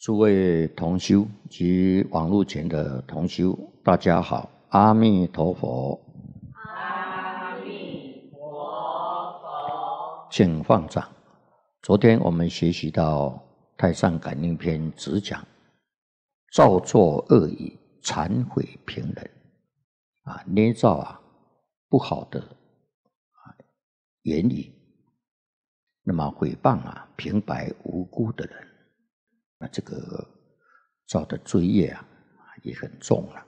诸位同修及网络前的同修，大家好，阿弥陀佛。 阿弥陀佛。 请放掌。昨天我们学习到《太上感应篇》只讲造作恶语，忏悔平人捏造不好的言语，那么诽谤平白无辜的人，那这个造的罪业也很重了。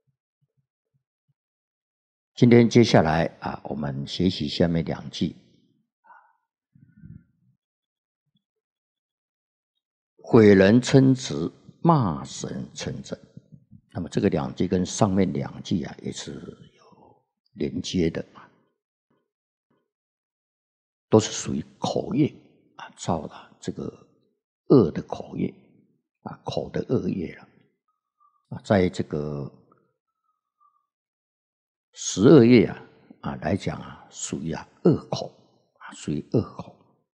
今天接下来我们学习下面两句。毁人称职，骂神称正。那么这个两句跟上面两句也是有连接的，都是属于口业造了这个恶的口业口的恶业了在这个12业来讲属于恶口属于恶口。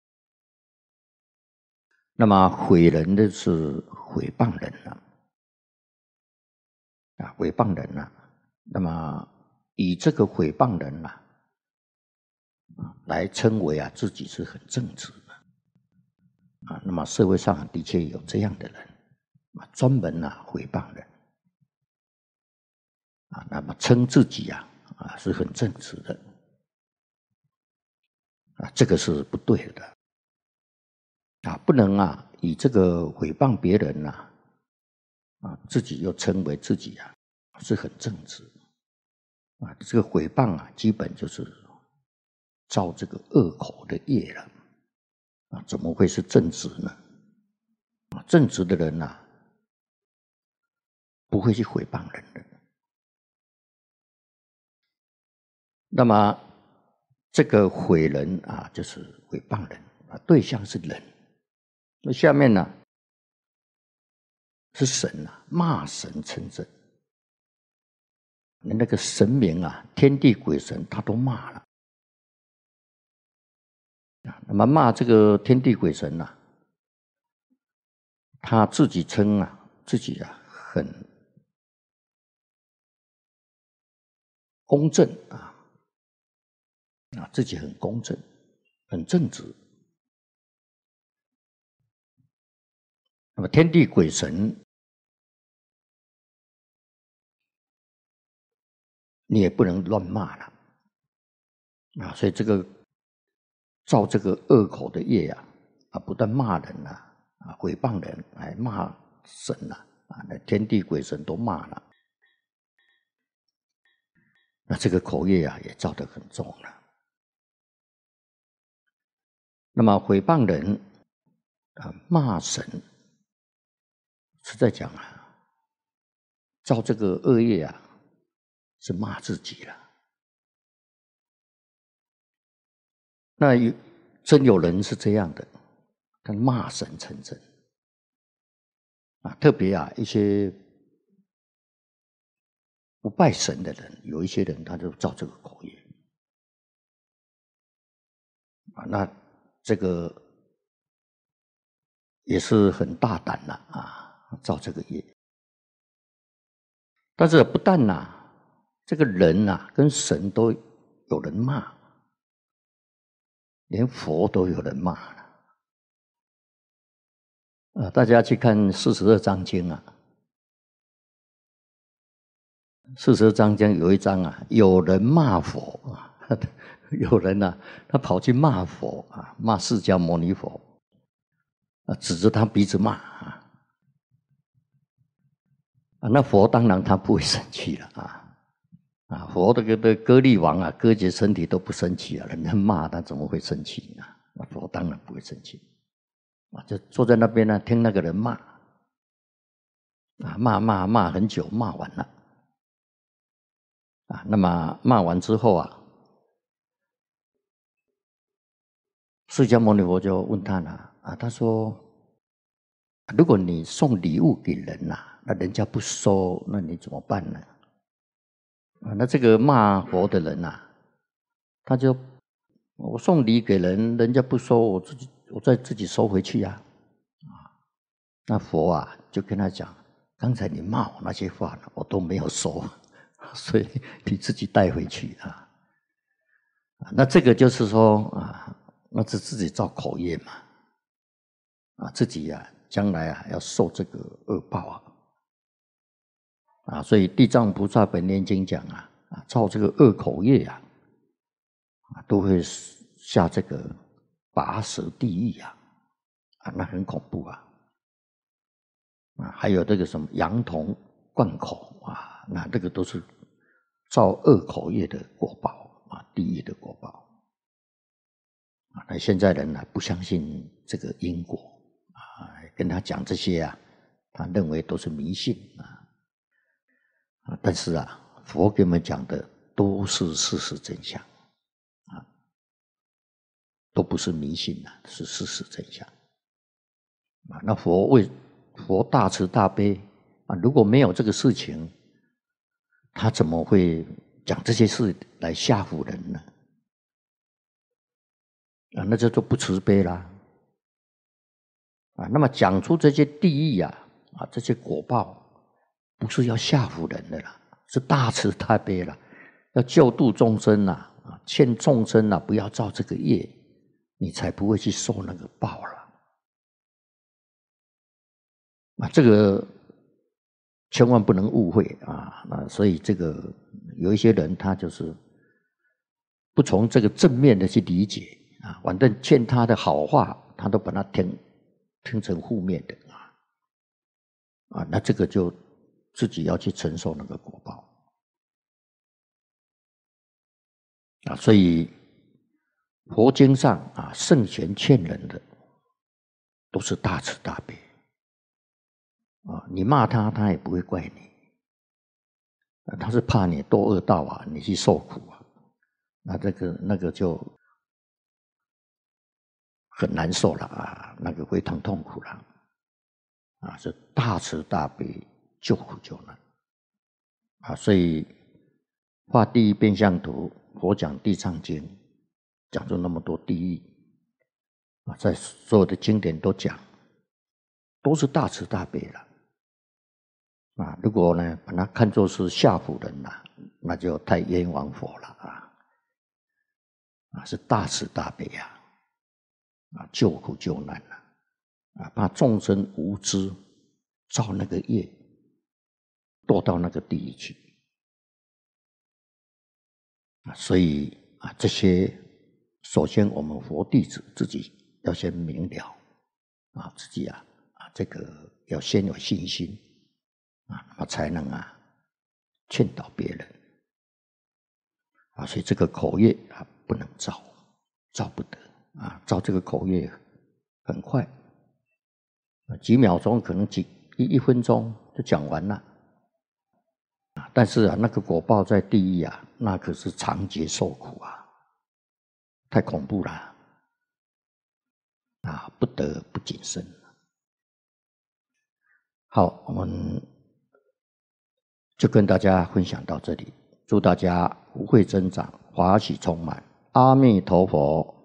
那么毁人的是诽谤人诽谤人那么以这个诽谤人来称为自己是很正直的那么社会上的确有这样的人专门诽谤人那么称自己是很正直的这个是不对的不能以这个诽谤别人自己又称为自己是很正直这个诽谤基本就是造这个恶口的业了怎么会是正直呢？正直的人不会去诽谤人的。那么这个毁人就是诽谤人对象是人。那下面是神骂神称正。那个神明天地鬼神他都骂了那么骂这个天地鬼神他自己称自己很公正自己很公正很正直。那么天地鬼神你也不能乱骂了所以这个造这个恶口的业不但骂人诽谤人还骂神那天地鬼神都骂了，那这个口业也造得很重了。那么诽谤人骂神是在讲造这个恶业是骂自己了。那真有人是这样的，他骂神称正特别一些不拜神的人，有一些人他就造这个口业那这个也是很大胆了造这个业。但是不但这个人跟神都有人骂，连佛都有人骂了大家去看42章经42章经有一章有人骂佛有人他跑去骂佛骂释迦牟尼佛指着他鼻子骂那佛当然他不会生气了佛的歌利王割截身体都不生气人家骂他怎么会生气呢？佛当然不会生气就坐在那边听那个人骂骂很久，骂完了那么骂完之后释迦牟尼佛就问他了他说如果你送礼物给人那人家不收，那你怎么办呢？那这个骂佛的人他就我送礼给人，人家不收，我再自己收回去那佛啊就跟他讲，刚才你骂我那些话呢，我都没有说，所以你自己带回去啊。那这个就是说啊，那是自己造口业嘛，啊，自己啊将来啊要受这个恶报啊，所以地藏菩萨本愿经讲啊，造这个恶口业啊，都会下这个拔舌地狱啊，那很恐怖啊。还有这个什么羊童灌口啊，那这个都是造恶口业的果报啊，地狱的果报啊。那现在人呢不相信这个因果啊，跟他讲这些啊，他认为都是迷信啊。但是啊，佛给我们讲的都是事实真相啊，都不是迷信啊，是事实真相啊。那佛大慈大悲啊，如果没有这个事情，他怎么会讲这些事来吓唬人呢？啊，那这就不慈悲啦。啊，那么讲出这些地狱啊，这些果报，不是要吓唬人的啦，是大慈大悲啦，要救度众生啦，劝众生啦，不要造这个业，你才不会去受那个报了。这个千万不能误会啊！所以这个有一些人他就是不从这个正面的去理解啊，反正劝他的好话，他都把它听成负面的啊，那这个就自己要去承受那个果报啊。所以佛经上啊，圣贤劝人的都是大慈大悲。你骂他，他也不会怪你，他是怕你堕恶道啊，你去受苦啊，那个就很难受了啊，那个非常痛苦了啊，是大慈大悲，救苦救难啊。所以画地狱变相图，佛讲地藏经，讲出那么多地狱啊，在所有的经典都讲，都是大慈大悲了。如果呢把它看作是吓唬人了，那就太冤枉佛了是大慈大悲救苦救难怕众生无知造那个业，堕到那个地狱去所以这些首先我们佛弟子自己要先明了自己这个要先有信心那么才能劝导别人所以这个口业不能造不得造这个口业很快几秒钟可能一分钟就讲完了但是那个果报在地狱那可是长劫受苦太恐怖了不得不谨慎。好，我们就跟大家分享到这里，祝大家福慧增长，法喜充满，阿弥陀佛。